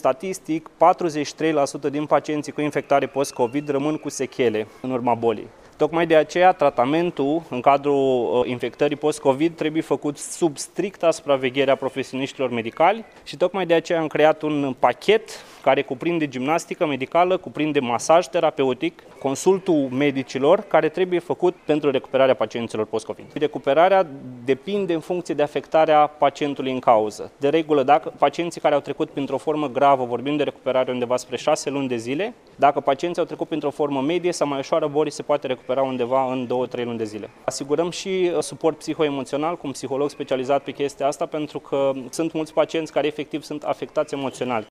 statistic, 43% din pacienții cu infectare post-COVID rămân cu sechele în urma bolii. Tocmai de aceea, tratamentul în cadrul infectării post-COVID trebuie făcut sub stricta supraveghere a profesioniștilor medicali și tocmai de aceea am creat un pachet care cuprinde gimnastică medicală, cuprinde masaj terapeutic, consultul medicilor, care trebuie făcut pentru recuperarea pacienților post-COVID. Recuperarea depinde în funcție de afectarea pacientului în cauză. De regulă, dacă pacienții care au trecut printr-o formă gravă, vorbim de recuperare undeva spre 6 luni de zile, dacă pacienții au trecut printr-o formă medie sau mai ușoară bolii, se poate recupera undeva în 2-3 luni de zile. Asigurăm și suport psihoemoțional cu un psiholog specializat pe chestia asta, pentru că sunt mulți pacienți care efectiv sunt afectați emoțional.